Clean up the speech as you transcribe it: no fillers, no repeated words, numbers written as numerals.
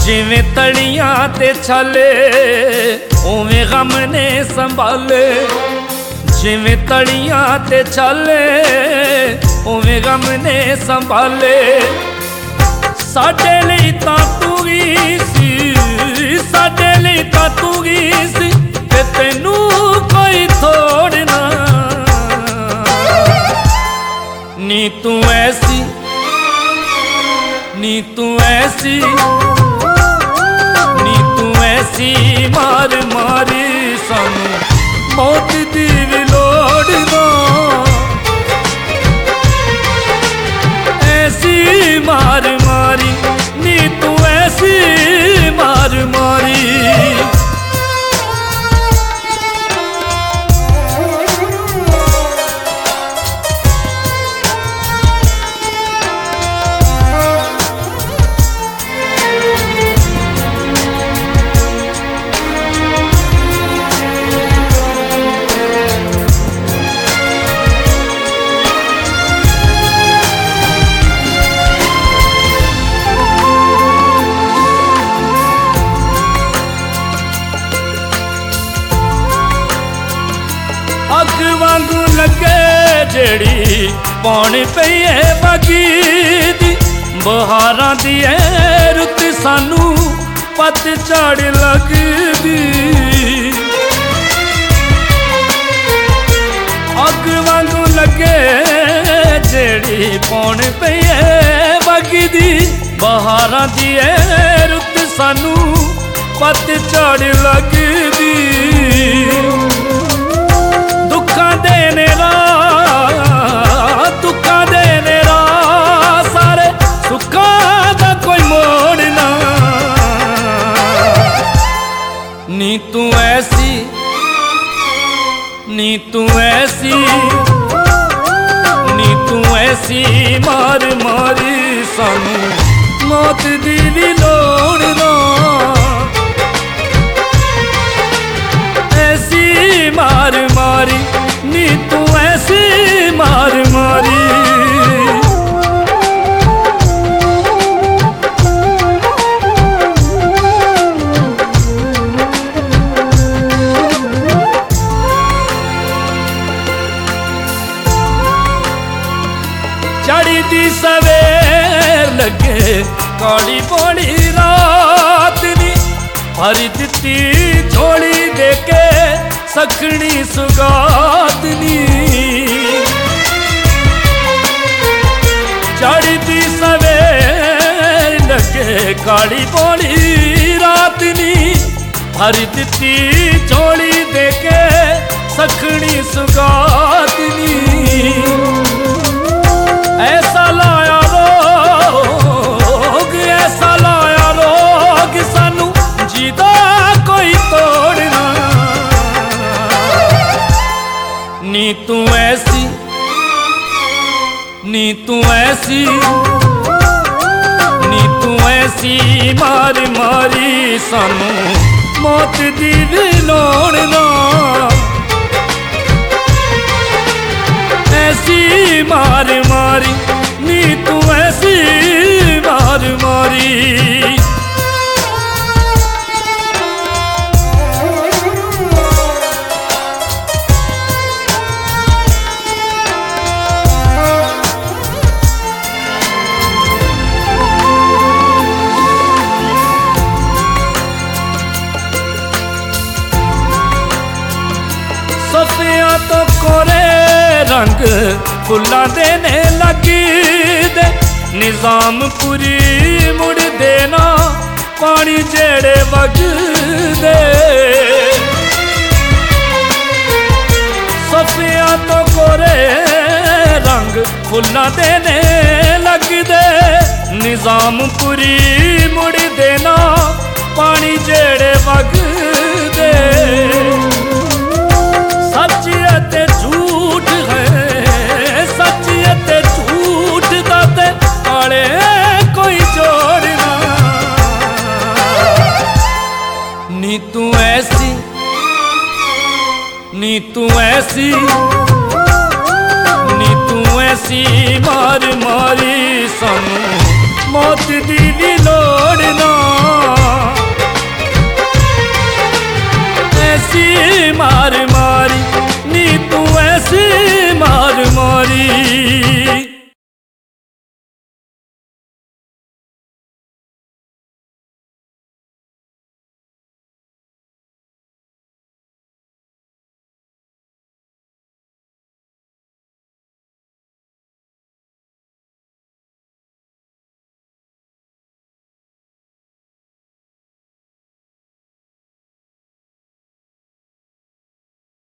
जिवें तड़ियां ते छाले उवें गम ने संभाले, जिवें तड़ियां ते छाले उवें गम ने संभाले। साडे लई तां तू ही सी, साडे लई तां तू ही सी, ते तैनू कोई थोड़ ना। नी तू ऐसी, नी तू ऐसी, नी तू ऐसी मार मारी सानू मौत दी भी लोड़ ना। ऐसी मार मारी, नी तू ऐसी मार मारी। अग वांगू लगे जेड़ी पौन पई है बागी दी, बहारां दी है रुत सानू पतझड़ लगदी। अग वांगू लगे जेड़ी पौन पई है बागी दी, बहारां दी है रुत सानू पतझड़ लगदी। दुखा देने रा सारे सुखा दा कोई मोड़ ना। नी तू ऐसी, नी तू ऐसी, नी तू ऐसी मार मारी सानू मौत दी भी लोड़ ना। ऐसी मार मारी, नी तू ऐसी मार मारी। चढ़ी दी सवेर लगे काली बोली रात नी, भरी दिती झोली देके सखनी सुगात नी। चढ़ती सवेर लगे काली बोली रात नी, भरी दिती झोली देके सखनी सुगात नी। ऐसा लाया रोग, ऐसा लाया रोग सानू जीदा कोई तोड़ ना। नी तू ऐसी, नी तू ऐसी, नी तू ऐसी मार मारी सानू मौत दी भी लोड़ ना। ऐसी मार मारी, नी तू ऐसी मार मारी। सफिया तो कोरे रंग फुल्ला देने लगी दे, निजाम पूरी मुड़ देना पानी जेड़े वगदे। सफिया तो कोरे रंग फुल्ला देने लगी दे, निजाम पूरी मुड़ देना पानी जेड़े वगदे। सच झूठ है, सच झूठ दाते आड़े कोई जोड़ना। नी तू ऐसी, नी तू ऐसी, नी तू ऐसी मार मारी सानू मौत दी भी लोड़ ना। मार मारी।